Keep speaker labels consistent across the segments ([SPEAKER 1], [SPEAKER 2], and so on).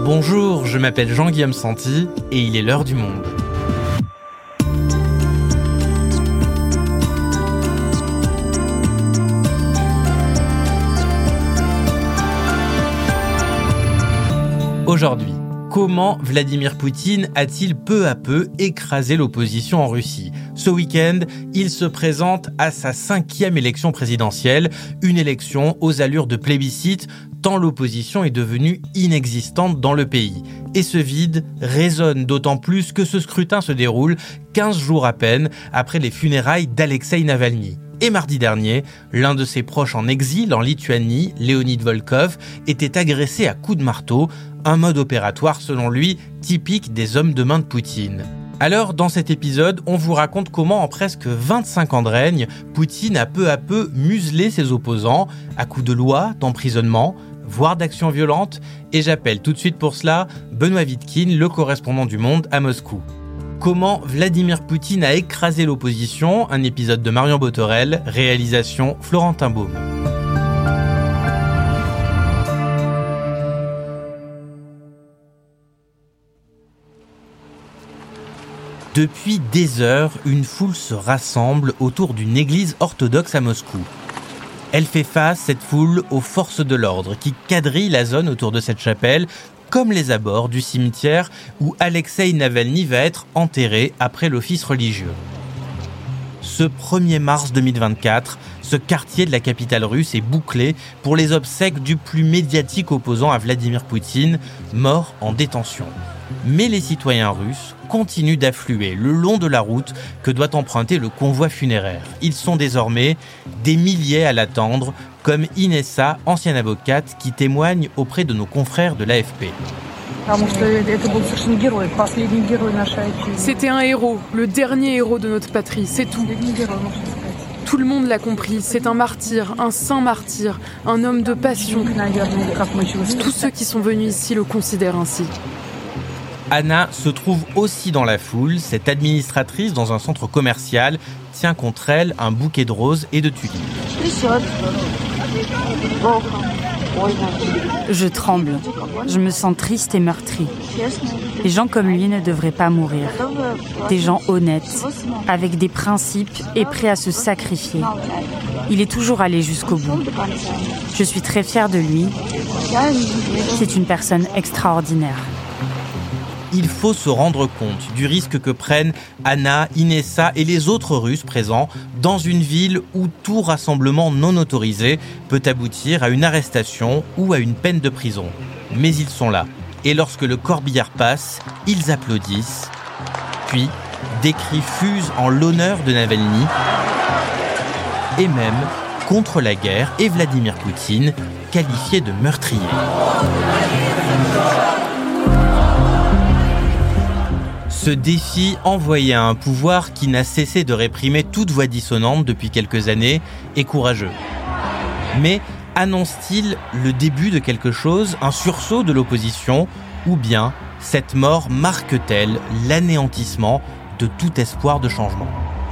[SPEAKER 1] Bonjour, je m'appelle Jean-Guillaume Santi et il est l'heure du monde. Aujourd'hui, comment Vladimir Poutine a-t-il peu à peu écrasé l'opposition en Russie ? Ce week-end, il se présente à sa 5e élection présidentielle, une élection aux allures de plébiscite, tant l'opposition est devenue inexistante dans le pays. Et ce vide résonne d'autant plus que ce scrutin se déroule 15 jours à peine après les funérailles d'Alexeï Navalny. Et mardi dernier, l'un de ses proches en exil en Lituanie, Leonid Volkov, était agressé à coups de marteau, un mode opératoire selon lui typique des hommes de main de Poutine. Alors, dans cet épisode, on vous raconte comment en presque 25 ans de règne, Poutine a peu à peu muselé ses opposants, à coups de loi, d'emprisonnement, voire d'actions violentes, et j'appelle tout de suite pour cela Benoît Vitkine, le correspondant du Monde à Moscou. Comment Vladimir Poutine a écrasé l'opposition, un épisode de Marion Botorel, réalisation Florentin Baume. Depuis des heures, une foule se rassemble autour d'une église orthodoxe à Moscou. Elle fait face, cette foule, aux forces de l'ordre qui quadrillent la zone autour de cette chapelle, comme les abords du cimetière où Alexeï Navalny va être enterré après l'office religieux. Ce 1er mars 2024, ce quartier de la capitale russe est bouclé pour les obsèques du plus médiatique opposant à Vladimir Poutine, mort en détention. Mais les citoyens russes continuent d'affluer le long de la route que doit emprunter le convoi funéraire. Ils sont désormais des milliers à l'attendre, comme Inessa, ancienne avocate, qui témoigne auprès de nos confrères de l'AFP.
[SPEAKER 2] C'était un héros, le dernier héros de notre patrie, c'est tout. Tout le monde l'a compris, c'est un martyr, un saint martyr, un homme de passion. Tous ceux qui sont venus ici le considèrent ainsi.
[SPEAKER 1] Anna se trouve aussi dans la foule. Cette administratrice dans un centre commercial tient contre elle un bouquet de roses et de tulipes.
[SPEAKER 3] Je tremble. Je me sens triste et meurtrie. Les gens comme lui ne devraient pas mourir. Des gens honnêtes, avec des principes et prêts à se sacrifier. Il est toujours allé jusqu'au bout. Je suis très fière de lui. C'est une personne extraordinaire.
[SPEAKER 1] Il faut se rendre compte du risque que prennent Anna, Inessa et les autres Russes présents dans une ville où tout rassemblement non autorisé peut aboutir à une arrestation ou à une peine de prison. Mais ils sont là. Et lorsque le corbillard passe, ils applaudissent. Puis, des cris fusent en l'honneur de Navalny et même contre la guerre et Vladimir Poutine, qualifié de meurtrier. Ce défi envoyé à un pouvoir qui n'a cessé de réprimer toute voix dissonante depuis quelques années est courageux. Mais annonce-t-il le début de quelque chose, un sursaut de l'opposition, ou bien cette mort marque-t-elle l'anéantissement de tout espoir de changement ?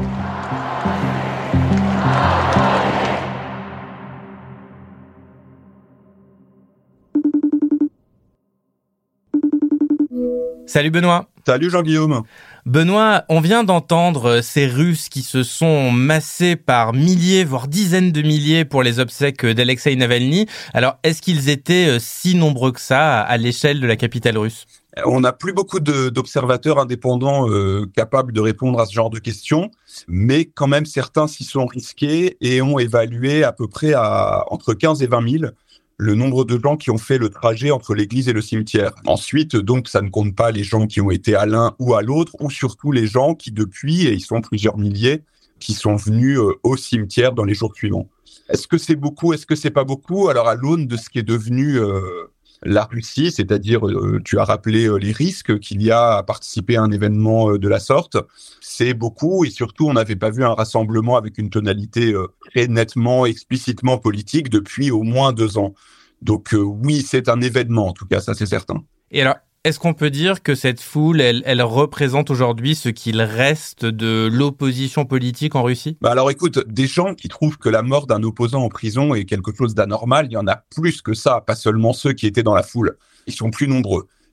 [SPEAKER 1] Salut Benoît.
[SPEAKER 4] Salut Jean-Guillaume.
[SPEAKER 1] Benoît, on vient d'entendre ces Russes qui se sont massés par milliers, voire dizaines de milliers pour les obsèques d'Alexeï Navalny. Alors, est-ce qu'ils étaient si nombreux que ça à l'échelle de la capitale russe ?
[SPEAKER 4] On n'a plus beaucoup d'observateurs indépendants capables de répondre à ce genre de questions, mais quand même certains s'y sont risqués et ont évalué à peu près à entre 15 et 20 000 le nombre de gens qui ont fait le trajet entre l'église et le cimetière. Ensuite, donc, ça ne compte pas les gens qui ont été à l'un ou à l'autre, ou surtout les gens qui, depuis, et ils sont plusieurs milliers, qui sont venus au cimetière dans les jours suivants. Est-ce que c'est beaucoup ? Est-ce que c'est pas beaucoup ? Alors, à l'aune de ce qui est devenu la Russie, c'est-à-dire, tu as rappelé les risques qu'il y a à participer à un événement de la sorte, c'est beaucoup, et surtout, on n'avait pas vu un rassemblement avec une tonalité très nettement, explicitement politique depuis au moins 2 ans. Donc oui, c'est un événement, en tout cas, ça c'est certain.
[SPEAKER 1] Et alors, est-ce qu'on peut dire que cette foule, elle représente aujourd'hui ce qu'il reste de l'opposition politique en Russie ?
[SPEAKER 4] Alors écoute, des gens qui trouvent que la mort d'un opposant en prison est quelque chose d'anormal, il y en a plus que ça, pas seulement ceux qui étaient dans la foule. Ils sont plus nombreux.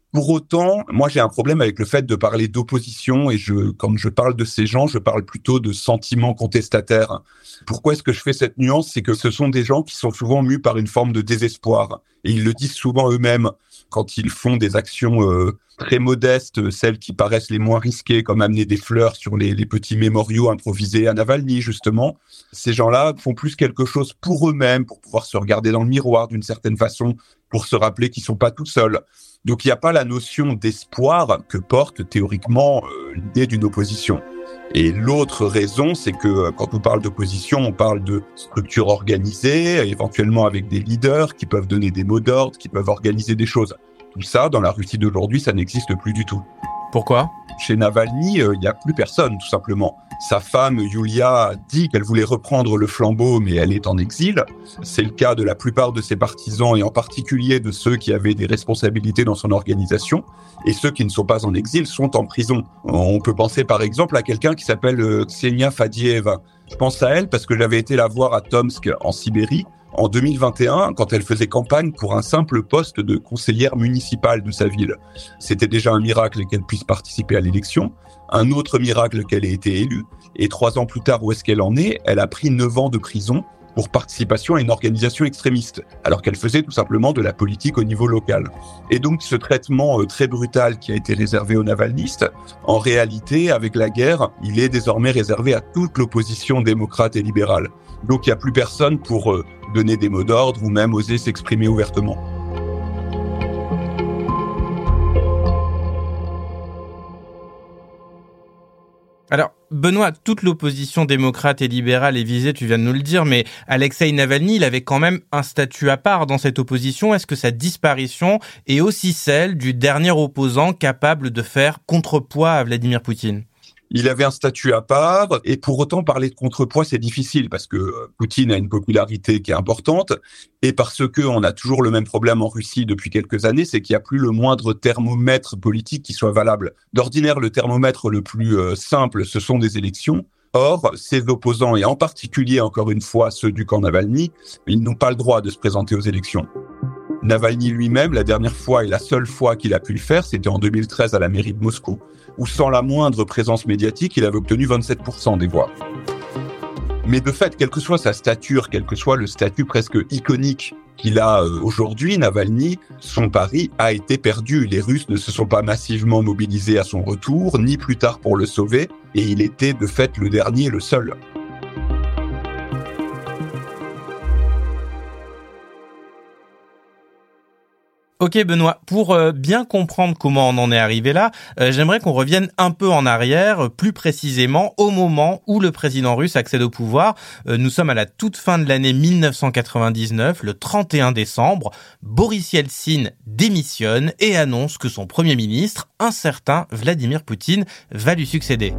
[SPEAKER 4] Pour autant, moi j'ai un problème avec le fait de parler d'opposition et quand je parle de ces gens, je parle plutôt de sentiments contestataires. Pourquoi est-ce que je fais cette nuance? C'est que ce sont des gens qui sont souvent mus par une forme de désespoir. Et ils le disent souvent eux-mêmes quand ils font des actions très modestes, celles qui paraissent les moins risquées, comme amener des fleurs sur les petits mémoriaux improvisés à Navalny, justement. Ces gens-là font plus quelque chose pour eux-mêmes, pour pouvoir se regarder dans le miroir d'une certaine façon, pour se rappeler qu'ils sont pas tout seuls. Donc il n'y a pas la notion d'espoir que porte théoriquement l'idée d'une opposition. Et l'autre raison, c'est que quand on parle d'opposition, on parle de structures organisées, éventuellement avec des leaders qui peuvent donner des mots d'ordre, qui peuvent organiser des choses. Tout ça, dans la Russie d'aujourd'hui, ça n'existe plus du tout.
[SPEAKER 1] Pourquoi ?
[SPEAKER 4] Chez Navalny, il n'y a plus personne, tout simplement. Sa femme, Yulia, dit qu'elle voulait reprendre le flambeau, mais elle est en exil. C'est le cas de la plupart de ses partisans, et en particulier de ceux qui avaient des responsabilités dans son organisation. Et ceux qui ne sont pas en exil sont en prison. On peut penser par exemple à quelqu'un qui s'appelle Ksenia Fadieva. Je pense à elle parce que j'avais été la voir à Tomsk, en Sibérie, en 2021, quand elle faisait campagne pour un simple poste de conseillère municipale de sa ville. C'était déjà un miracle qu'elle puisse participer à l'élection, un autre miracle qu'elle ait été élue, et 3 ans plus tard, où est-ce qu'elle en est? Elle a pris 9 ans de prison pour participation à une organisation extrémiste, alors qu'elle faisait tout simplement de la politique au niveau local. Et donc ce traitement très brutal qui a été réservé aux navalnistes, en réalité, avec la guerre, il est désormais réservé à toute l'opposition démocrate et libérale. Donc il n'y a plus personne pour donner des mots d'ordre ou même oser s'exprimer ouvertement.
[SPEAKER 1] Alors, Benoît, toute l'opposition démocrate et libérale est visée, tu viens de nous le dire, mais Alexeï Navalny, il avait quand même un statut à part dans cette opposition. Est-ce que sa disparition est aussi celle du dernier opposant capable de faire contrepoids à Vladimir Poutine ?
[SPEAKER 4] Il avait un statut à part, et pour autant parler de contrepoids, c'est difficile, parce que Poutine a une popularité qui est importante, et parce que on a toujours le même problème en Russie depuis quelques années, c'est qu'il n'y a plus le moindre thermomètre politique qui soit valable. D'ordinaire, le thermomètre le plus simple, ce sont des élections. Or, ses opposants, et en particulier, encore une fois, ceux du camp Navalny, ils n'ont pas le droit de se présenter aux élections. Navalny lui-même, la dernière fois et la seule fois qu'il a pu le faire, c'était en 2013 à la mairie de Moscou, où sans la moindre présence médiatique, il avait obtenu 27% des voix. Mais de fait, quelle que soit sa stature, quel que soit le statut presque iconique qu'il a aujourd'hui, Navalny, son pari a été perdu. Les Russes ne se sont pas massivement mobilisés à son retour, ni plus tard pour le sauver, et il était de fait le dernier, le seul.
[SPEAKER 1] Ok Benoît, pour bien comprendre comment on en est arrivé là, j'aimerais qu'on revienne un peu en arrière, plus précisément au moment où le président russe accède au pouvoir. Nous sommes à la toute fin de l'année 1999, le 31 décembre. Boris Yeltsin démissionne et annonce que son premier ministre, un certain Vladimir Poutine, va lui succéder.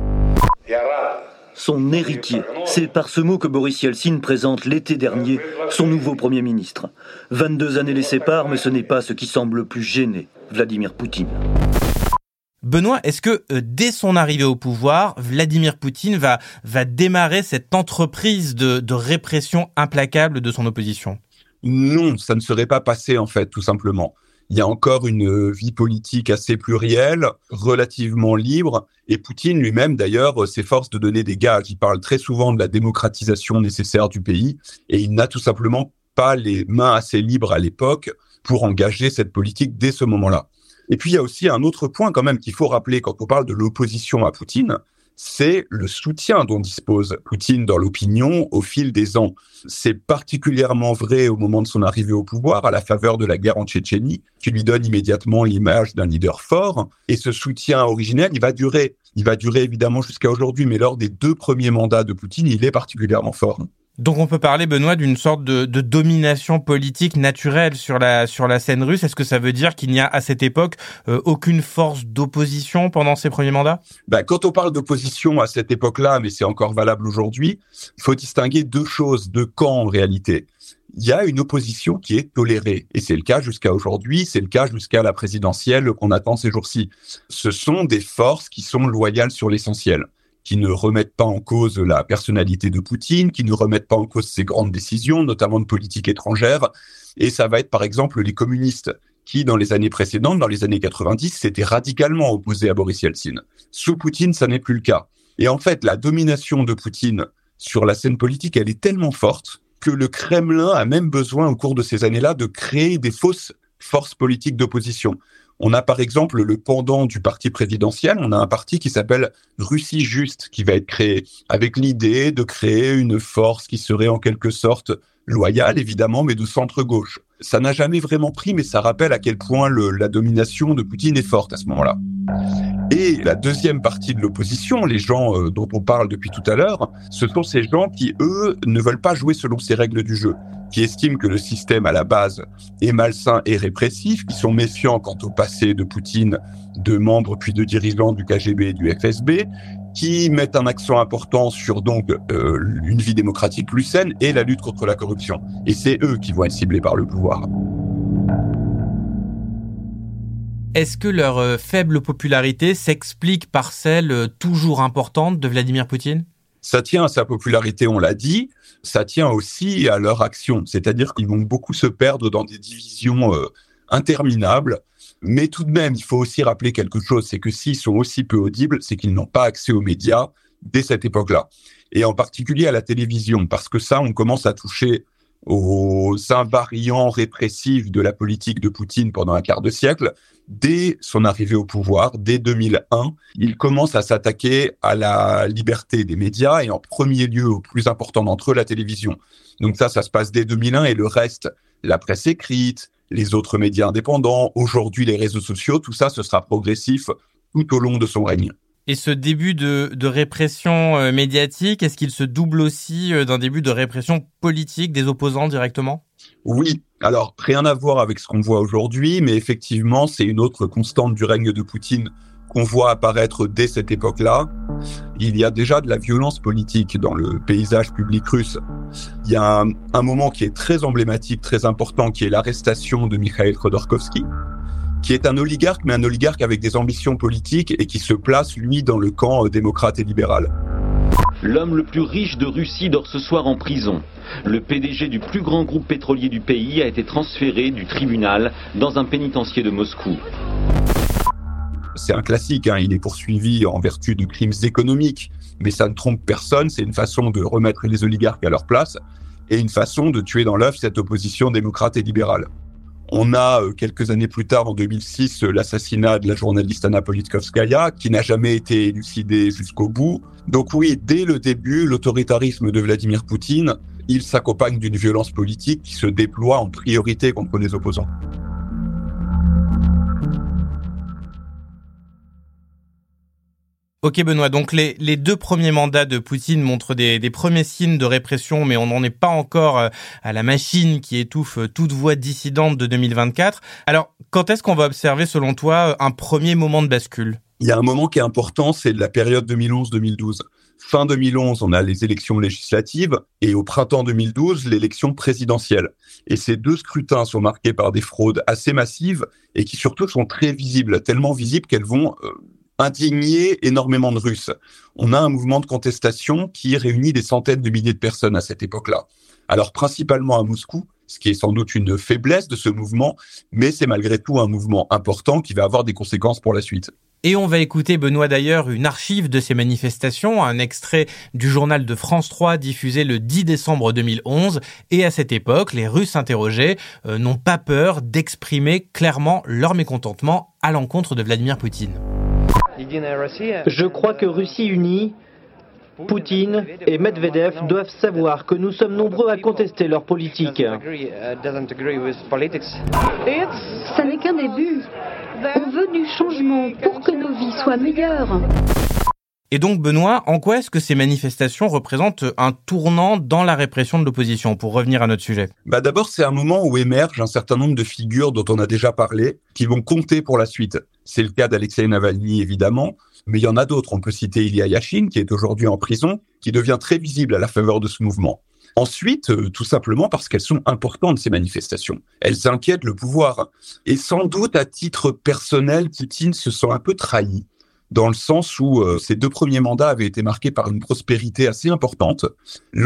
[SPEAKER 5] Son héritier. C'est par ce mot que Boris Yeltsin présente l'été dernier son nouveau Premier ministre. 22 années les séparent, mais ce n'est pas ce qui semble le plus gêner Vladimir Poutine.
[SPEAKER 1] Benoît, est-ce que dès son arrivée au pouvoir, Vladimir Poutine va démarrer cette entreprise de répression implacable de son opposition ?
[SPEAKER 4] Non, ça ne serait pas passé en fait, tout simplement. Il y a encore une vie politique assez plurielle, relativement libre, et Poutine lui-même, d'ailleurs, s'efforce de donner des gages. Il parle très souvent de la démocratisation nécessaire du pays, et il n'a tout simplement pas les mains assez libres à l'époque pour engager cette politique dès ce moment-là. Et puis, il y a aussi un autre point quand même qu'il faut rappeler quand on parle de l'opposition à Poutine, c'est le soutien dont dispose Poutine dans l'opinion au fil des ans. C'est particulièrement vrai au moment de son arrivée au pouvoir, à la faveur de la guerre en Tchétchénie, qui lui donne immédiatement l'image d'un leader fort. Et ce soutien originel, il va durer. Il va durer évidemment jusqu'à aujourd'hui, mais lors des 2 premiers mandats de Poutine, il est particulièrement fort.
[SPEAKER 1] Donc on peut parler, Benoît, d'une sorte de domination politique naturelle sur la scène russe. Est-ce que ça veut dire qu'il n'y a à cette époque aucune force d'opposition pendant ses premiers mandats ?
[SPEAKER 4] Quand on parle d'opposition à cette époque-là, mais c'est encore valable aujourd'hui, il faut distinguer 2 choses, 2 camps en réalité. Il y a une opposition qui est tolérée, et c'est le cas jusqu'à aujourd'hui, c'est le cas jusqu'à la présidentielle qu'on attend ces jours-ci. Ce sont des forces qui sont loyales sur l'essentiel, qui ne remettent pas en cause la personnalité de Poutine, qui ne remettent pas en cause ses grandes décisions, notamment de politique étrangère. Et ça va être par exemple les communistes, qui, dans les années précédentes, dans les années 90, s'était radicalement opposé à Boris Yeltsin. Sous Poutine, ça n'est plus le cas. Et en fait, la domination de Poutine sur la scène politique, elle est tellement forte que le Kremlin a même besoin, au cours de ces années-là, de créer des fausses forces politiques d'opposition. On a par exemple le pendant du parti présidentiel, on a un parti qui s'appelle Russie Juste, qui va être créé, avec l'idée de créer une force qui serait en quelque sorte loyale, évidemment, mais de centre-gauche. Ça n'a jamais vraiment pris, mais ça rappelle à quel point la domination de Poutine est forte à ce moment-là. Et la deuxième partie de l'opposition, les gens dont on parle depuis tout à l'heure, ce sont ces gens qui, eux, ne veulent pas jouer selon ces règles du jeu, qui estiment que le système à la base est malsain et répressif, qui sont méfiants quant au passé de Poutine, de membres puis de dirigeants du KGB et du FSB, qui mettent un accent important sur donc une vie démocratique plus saine et la lutte contre la corruption. Et c'est eux qui vont être ciblés par le pouvoir.
[SPEAKER 1] Est-ce que leur faible popularité s'explique par celle toujours importante de Vladimir Poutine ?
[SPEAKER 4] Ça tient à sa popularité, on l'a dit. Ça tient aussi à leur action. C'est-à-dire qu'ils vont beaucoup se perdre dans des divisions interminables. Mais tout de même, il faut aussi rappeler quelque chose, c'est que s'ils sont aussi peu audibles, c'est qu'ils n'ont pas accès aux médias dès cette époque-là. Et en particulier à la télévision, parce que ça, on commence à toucher aux invariants répressifs de la politique de Poutine pendant un quart de siècle. Dès son arrivée au pouvoir, dès 2001, il commence à s'attaquer à la liberté des médias et en premier lieu, au plus important d'entre eux, la télévision. Donc ça se passe dès 2001 et le reste, la presse écrite, les autres médias indépendants, aujourd'hui les réseaux sociaux, tout ça, ce sera progressif tout au long de son règne.
[SPEAKER 1] Et ce début de répression médiatique, est-ce qu'il se double aussi d'un début de répression politique des opposants directement ?
[SPEAKER 4] Oui, alors rien à voir avec ce qu'on voit aujourd'hui, mais effectivement, c'est une autre constante du règne de Poutine qu'on voit apparaître dès cette époque-là. Il y a déjà de la violence politique dans le paysage public russe. Il y a un moment qui est très emblématique, très important, qui est l'arrestation de Mikhail Khodorkovsky, qui est un oligarque, mais un oligarque avec des ambitions politiques et qui se place, lui, dans le camp démocrate et libéral.
[SPEAKER 5] L'homme le plus riche de Russie dort ce soir en prison. Le PDG du plus grand groupe pétrolier du pays a été transféré du tribunal dans un pénitencier de Moscou.
[SPEAKER 4] C'est un classique, il est poursuivi en vertu de crimes économiques, mais ça ne trompe personne, c'est une façon de remettre les oligarques à leur place et une façon de tuer dans l'œuf cette opposition démocrate et libérale. On a, quelques années plus tard, en 2006, l'assassinat de la journaliste Anna Politkovskaya, qui n'a jamais été élucidé jusqu'au bout. Donc oui, dès le début, l'autoritarisme de Vladimir Poutine, il s'accompagne d'une violence politique qui se déploie en priorité contre les opposants.
[SPEAKER 1] Ok Benoît, donc les deux premiers mandats de Poutine montrent des premiers signes de répression, mais on n'en est pas encore à la machine qui étouffe toute voix dissidente de 2024. Alors, quand est-ce qu'on va observer, selon toi, un premier moment de bascule ?
[SPEAKER 4] Il y a un moment qui est important, c'est la période 2011-2012. Fin 2011, on a les élections législatives et au printemps 2012, l'élection présidentielle. Et ces deux scrutins sont marqués par des fraudes assez massives et qui surtout sont très visibles, tellement visibles qu'elles vont indigner énormément de Russes. On a un mouvement de contestation qui réunit des centaines de milliers de personnes à cette époque-là. Alors principalement à Moscou, ce qui est sans doute une faiblesse de ce mouvement, mais c'est malgré tout un mouvement important qui va avoir des conséquences pour la suite.
[SPEAKER 1] Et on va écouter, Benoît, d'ailleurs, une archive de ces manifestations, un extrait du journal de France 3 diffusé le 10 décembre 2011. Et à cette époque, les Russes interrogés n'ont pas peur d'exprimer clairement leur mécontentement à l'encontre de Vladimir Poutine.
[SPEAKER 6] Je crois que Russie unie, Poutine et Medvedev doivent savoir que nous sommes nombreux à contester leur politique.
[SPEAKER 7] Ça n'est qu'un début. On veut du changement pour que nos vies soient meilleures.
[SPEAKER 1] Et donc, Benoît, en quoi est-ce que ces manifestations représentent un tournant dans la répression de l'opposition, pour revenir à notre sujet ?
[SPEAKER 4] D'abord, c'est un moment où émergent un certain nombre de figures dont on a déjà parlé, qui vont compter pour la suite. C'est le cas d'Alexeï Navalny, évidemment, mais il y en a d'autres. On peut citer Ilya Yashin, qui est aujourd'hui en prison, qui devient très visible à la faveur de ce mouvement. Ensuite, tout simplement parce qu'elles sont importantes, ces manifestations. Elles inquiètent le pouvoir. Et sans doute, à titre personnel, Poutine se sent un peu trahi, dans le sens où ses deux premiers mandats avaient été marqués par une prospérité assez importante,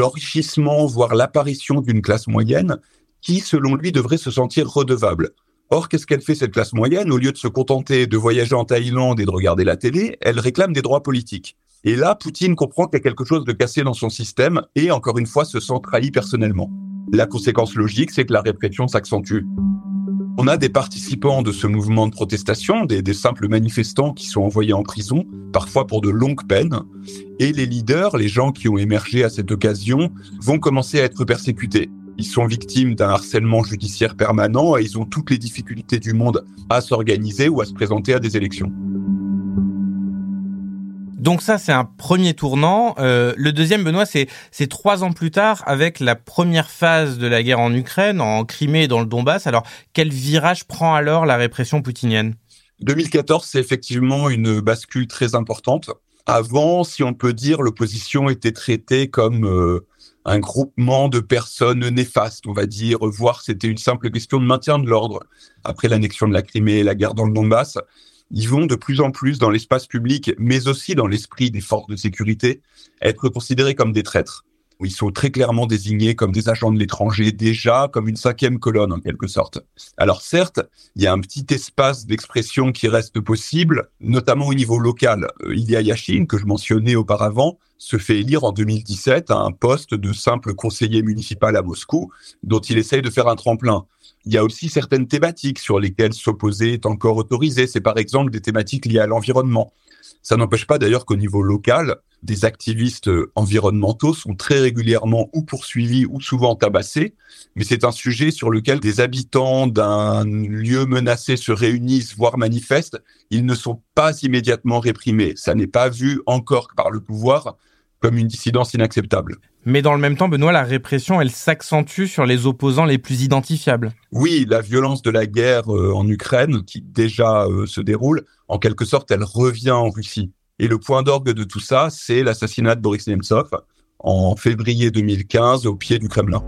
[SPEAKER 4] l'enrichissement, voire l'apparition d'une classe moyenne qui, selon lui, devrait se sentir redevable. Or, qu'est-ce qu'elle fait, cette classe moyenne? Au lieu de se contenter de voyager en Thaïlande et de regarder la télé, elle réclame des droits politiques. Et là, Poutine comprend qu'il y a quelque chose de cassé dans son système et, encore une fois, se sent trahi personnellement. La conséquence logique, c'est que la répression s'accentue. On a des participants de ce mouvement de protestation, des simples manifestants qui sont envoyés en prison, parfois pour de longues peines. Et les leaders, les gens qui ont émergé à cette occasion, vont commencer à être persécutés. Ils sont victimes d'un harcèlement judiciaire permanent et ils ont toutes les difficultés du monde à s'organiser ou à se présenter à des élections.
[SPEAKER 1] Donc ça, c'est un premier tournant. Le deuxième, Benoît, c'est 3 ans plus tard, avec la première phase de la guerre en Ukraine, en Crimée et dans le Donbass. Alors, quel virage prend alors la répression poutinienne ?
[SPEAKER 4] 2014, c'est effectivement une bascule très importante. Avant, si on peut dire, l'opposition était traitée comme un groupement de personnes néfastes, on va dire, voire c'était une simple question de maintien de l'ordre. Après l'annexion de la Crimée et la guerre dans le Donbass, ils vont de plus en plus dans l'espace public, mais aussi dans l'esprit des forces de sécurité, être considérés comme des traîtres. Ils sont très clairement désignés comme des agents de l'étranger, déjà comme une 5e colonne en quelque sorte. Alors certes, il y a un petit espace d'expression qui reste possible, notamment au niveau local. Ilya Yashin, que je mentionnais auparavant, se fait élire en 2017 à un poste de simple conseiller municipal à Moscou, dont il essaye de faire un tremplin. Il y a aussi certaines thématiques sur lesquelles s'opposer est encore autorisé. C'est par exemple des thématiques liées à l'environnement. Ça n'empêche pas d'ailleurs qu'au niveau local, des activistes environnementaux sont très régulièrement ou poursuivis ou souvent tabassés. Mais c'est un sujet sur lequel des habitants d'un lieu menacé se réunissent, voire manifestent. Ils ne sont pas immédiatement réprimés. Ça n'est pas vu encore par le pouvoir comme une dissidence inacceptable.
[SPEAKER 1] Mais dans le même temps, Benoît, la répression, elle s'accentue sur les opposants les plus identifiables.
[SPEAKER 4] Oui, la violence de la guerre en Ukraine, qui déjà se déroule, en quelque sorte, elle revient en Russie. Et le point d'orgue de tout ça, c'est l'assassinat de Boris Nemtsov en février 2015 au pied du Kremlin.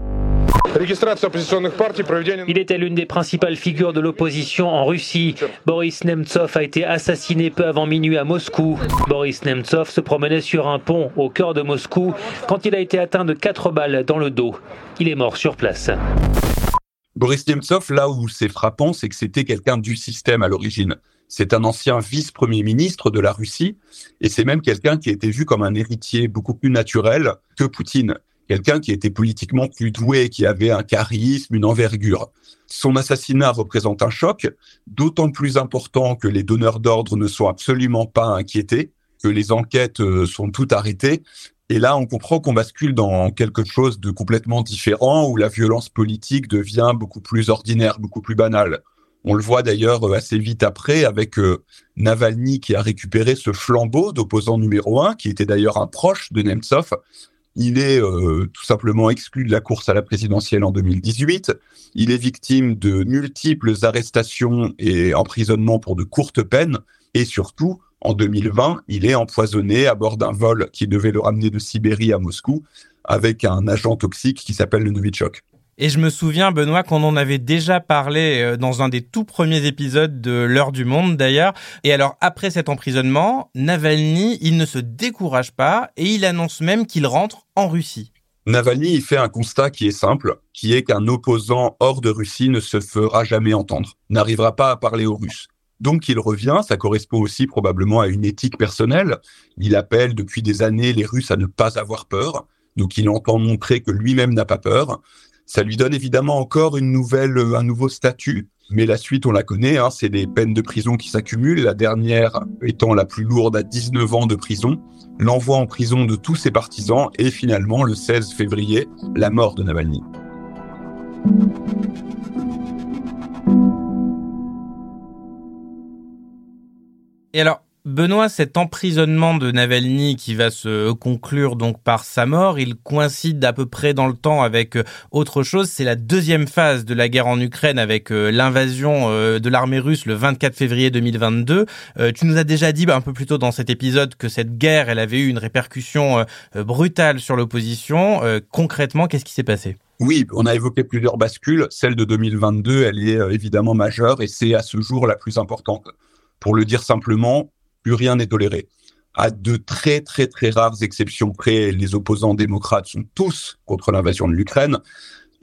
[SPEAKER 6] Il était l'une des principales figures de l'opposition en Russie. Boris Nemtsov a été assassiné peu avant minuit à Moscou. Boris Nemtsov se promenait sur un pont au cœur de Moscou quand il a été atteint de 4 balles dans le dos. Il est mort sur place.
[SPEAKER 4] Boris Nemtsov, là où c'est frappant, c'est que c'était quelqu'un du système à l'origine. C'est un ancien vice-premier ministre de la Russie et c'est même quelqu'un qui a été vu comme un héritier beaucoup plus naturel que Poutine. Quelqu'un qui était politiquement plus doué, qui avait un charisme, une envergure. Son assassinat représente un choc, d'autant plus important que les donneurs d'ordre ne sont absolument pas inquiétés, que les enquêtes sont toutes arrêtées. Et là, on comprend qu'on bascule dans quelque chose de complètement différent, où la violence politique devient beaucoup plus ordinaire, beaucoup plus banale. On le voit d'ailleurs assez vite après avec Navalny qui a récupéré ce flambeau d'opposant numéro 1, qui était d'ailleurs un proche de Nemtsov. Il est tout simplement exclu de la course à la présidentielle en 2018. Il est victime de multiples arrestations et emprisonnements pour de courtes peines. Et surtout, en 2020, il est empoisonné à bord d'un vol qui devait le ramener de Sibérie à Moscou avec un agent toxique qui s'appelle le Novichok.
[SPEAKER 1] Et je me souviens, Benoît, qu'on en avait déjà parlé dans un des tout premiers épisodes de L'Heure du Monde, d'ailleurs. Et alors, après cet emprisonnement, Navalny, il ne se décourage pas et il annonce même qu'il rentre en Russie.
[SPEAKER 4] Navalny, il fait un constat qui est simple, qui est qu'un opposant hors de Russie ne se fera jamais entendre, n'arrivera pas à parler aux Russes. Donc il revient, ça correspond aussi probablement à une éthique personnelle. Il appelle depuis des années les Russes à ne pas avoir peur, donc il entend montrer que lui-même n'a pas peur. Ça lui donne évidemment encore un nouveau statut, mais la suite on la connaît, c'est des peines de prison qui s'accumulent, la dernière étant la plus lourde à 19 ans de prison, l'envoi en prison de tous ses partisans et finalement le 16 février, la mort de Navalny.
[SPEAKER 1] Et alors, Benoît, cet emprisonnement de Navalny qui va se conclure donc par sa mort, il coïncide à peu près dans le temps avec autre chose. C'est la deuxième phase de la guerre en Ukraine avec l'invasion de l'armée russe le 24 février 2022. Tu nous as déjà dit un peu plus tôt dans cet épisode que cette guerre, elle avait eu une répercussion brutale sur l'opposition. Concrètement, qu'est-ce qui s'est passé ?
[SPEAKER 4] Oui, on a évoqué plusieurs bascules. Celle de 2022, elle est évidemment majeure et c'est à ce jour la plus importante. Pour le dire simplement, plus rien n'est toléré. À de très rares exceptions près, les opposants démocrates sont tous contre l'invasion de l'Ukraine.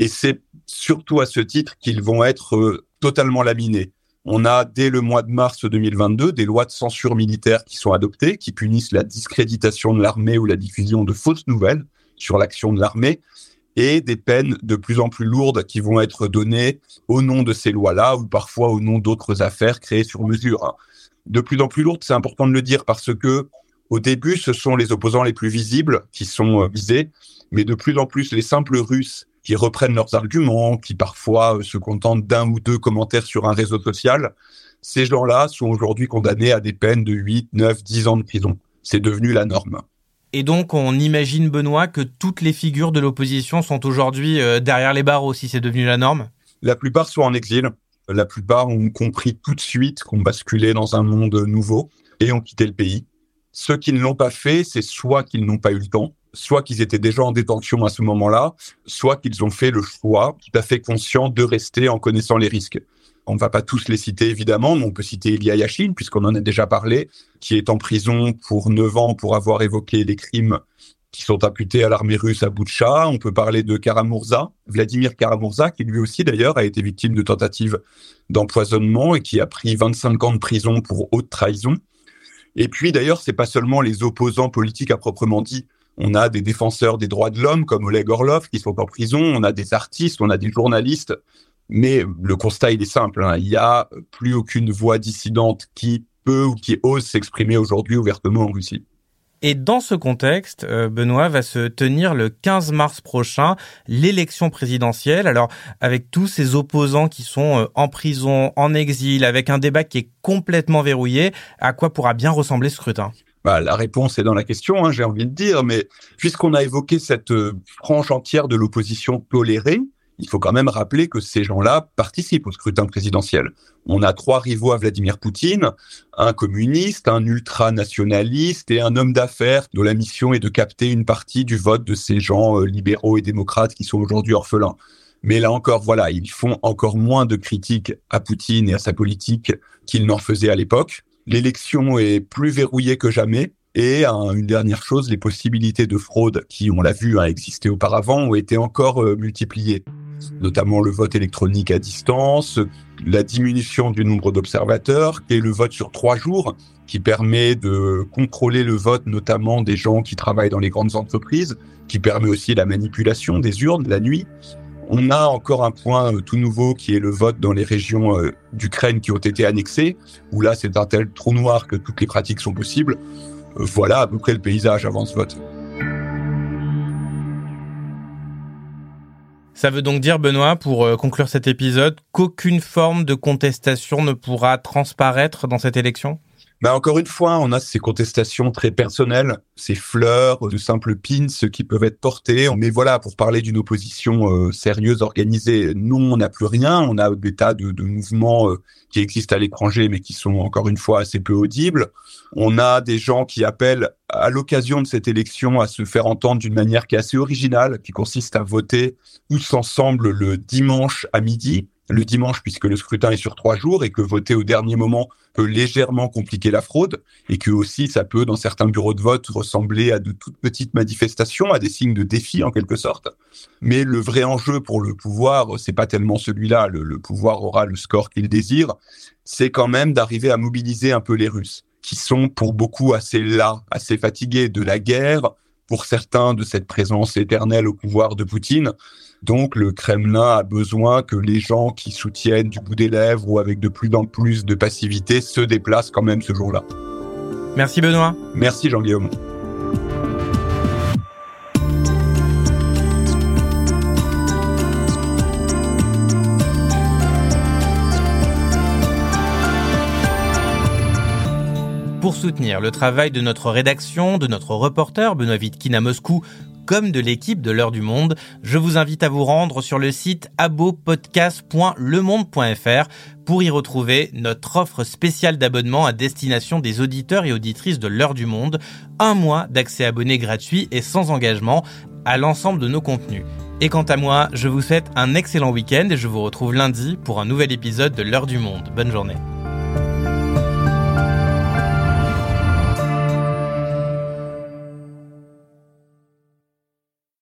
[SPEAKER 4] Et c'est surtout à ce titre qu'ils vont être totalement laminés. On a, dès le mois de mars 2022, des lois de censure militaire qui sont adoptées, qui punissent la discréditation de l'armée ou la diffusion de fausses nouvelles sur l'action de l'armée, et des peines de plus en plus lourdes qui vont être données au nom de ces lois-là ou parfois au nom d'autres affaires créées sur mesure. De plus en plus lourdes, c'est important de le dire parce que au début, ce sont les opposants les plus visibles qui sont visés, mais de plus en plus, les simples Russes qui reprennent leurs arguments, qui parfois se contentent d'un ou deux commentaires sur un réseau social, ces gens-là sont aujourd'hui condamnés à des peines de 8, 9, 10 ans de prison. C'est devenu la norme.
[SPEAKER 1] Et donc, on imagine, Benoît, que toutes les figures de l'opposition sont aujourd'hui derrière les barreaux, si c'est devenu la norme ?
[SPEAKER 4] La plupart sont en exil. La plupart ont compris tout de suite qu'on basculait dans un monde nouveau et ont quitté le pays. Ceux qui ne l'ont pas fait, c'est soit qu'ils n'ont pas eu le temps, soit qu'ils étaient déjà en détention à ce moment-là, soit qu'ils ont fait le choix tout à fait conscient de rester en connaissant les risques. On ne va pas tous les citer, évidemment, mais on peut citer Ilya Yachine, puisqu'on en a déjà parlé, qui est en prison pour 9 ans pour avoir évoqué les crimes qui sont imputés à l'armée russe à Boutcha. On peut parler de Karamurza, Vladimir Karamurza, qui lui aussi, d'ailleurs, a été victime de tentatives d'empoisonnement et qui a pris 25 ans de prison pour haute trahison. Et puis, d'ailleurs, c'est pas seulement les opposants politiques à proprement dit. On a des défenseurs des droits de l'homme, comme Oleg Orlov, qui sont en prison. On a des artistes, on a des journalistes. Mais le constat, il est simple. Il n'y a plus aucune voix dissidente qui peut ou qui ose s'exprimer aujourd'hui ouvertement en Russie.
[SPEAKER 1] Et dans ce contexte, Benoît, va se tenir le 15 mars prochain l'élection présidentielle. Alors, avec tous ces opposants qui sont en prison, en exil, avec un débat qui est complètement verrouillé, à quoi pourra bien ressembler ce scrutin ?
[SPEAKER 4] La réponse est dans la question, j'ai envie de dire. Mais puisqu'on a évoqué cette frange entière de l'opposition tolérée, il faut quand même rappeler que ces gens-là participent au scrutin présidentiel. On a 3 rivaux à Vladimir Poutine, un communiste, un ultranationaliste et un homme d'affaires dont la mission est de capter une partie du vote de ces gens libéraux et démocrates qui sont aujourd'hui orphelins. Mais là encore, voilà, ils font encore moins de critiques à Poutine et à sa politique qu'ils n'en faisaient à l'époque. L'élection est plus verrouillée que jamais. Et une dernière chose, les possibilités de fraude qui, on l'a vu, existaient auparavant, ont été encore multipliées. Notamment le vote électronique à distance, la diminution du nombre d'observateurs, et le vote sur 3 jours, qui permet de contrôler le vote, notamment des gens qui travaillent dans les grandes entreprises, qui permet aussi la manipulation des urnes la nuit. On a encore un point tout nouveau qui est le vote dans les régions d'Ukraine qui ont été annexées, où là c'est un tel trou noir que toutes les pratiques sont possibles. Voilà à peu près le paysage avant ce vote.
[SPEAKER 1] Ça veut donc dire, Benoît, pour conclure cet épisode, qu'aucune forme de contestation ne pourra transparaître dans cette élection ?
[SPEAKER 4] Encore une fois, on a ces contestations très personnelles, ces fleurs, de simples pins qui peuvent être portés. Mais voilà, pour parler d'une opposition sérieuse, organisée, non, on n'a plus rien. On a des tas de mouvements qui existent à l'étranger, mais qui sont encore une fois assez peu audibles. On a des gens qui appellent à l'occasion de cette élection à se faire entendre d'une manière qui est assez originale, qui consiste à voter tous ensemble le dimanche à midi. Le dimanche, puisque le scrutin est sur 3 jours et que voter au dernier moment peut légèrement compliquer la fraude et que aussi ça peut, dans certains bureaux de vote, ressembler à de toutes petites manifestations, à des signes de défi en quelque sorte. Mais le vrai enjeu pour le pouvoir, c'est pas tellement celui-là. Le pouvoir aura le score qu'il désire. C'est quand même d'arriver à mobiliser un peu les Russes, qui sont pour beaucoup assez las, assez fatigués de la guerre, pour certains de cette présence éternelle au pouvoir de Poutine. Donc le Kremlin a besoin que les gens qui soutiennent du bout des lèvres ou avec de plus en plus de passivité se déplacent quand même ce jour-là.
[SPEAKER 1] Merci Benoît.
[SPEAKER 4] Merci Jean-Guillaume.
[SPEAKER 1] Pour soutenir le travail de notre rédaction, de notre reporter Benoît Vitkine à Moscou, comme de l'équipe de l'Heure du Monde, je vous invite à vous rendre sur le site abopodcast.lemonde.fr pour y retrouver notre offre spéciale d'abonnement à destination des auditeurs et auditrices de l'Heure du Monde, 1 mois d'accès abonné gratuit et sans engagement à l'ensemble de nos contenus. Et quant à moi, je vous souhaite un excellent week-end et je vous retrouve lundi pour un nouvel épisode de l'Heure du Monde. Bonne journée.